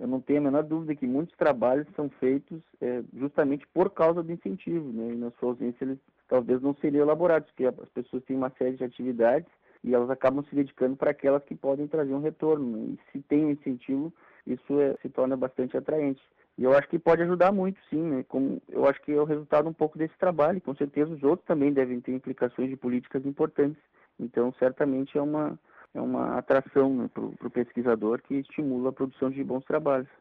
eu não tenho a menor dúvida que muitos trabalhos são feitos justamente por causa do incentivo, né? E na sua ausência eles talvez não seriam elaborados, porque as pessoas têm uma série de atividades e elas acabam se dedicando para aquelas que podem trazer um retorno, né? E se tem um incentivo, isso se torna bastante atraente. E eu acho que pode ajudar muito, sim, né? Como eu acho que é o resultado um pouco desse trabalho. Com certeza os outros também devem ter implicações de políticas importantes. Então, certamente é uma atração, né, para o pesquisador que estimula a produção de bons trabalhos.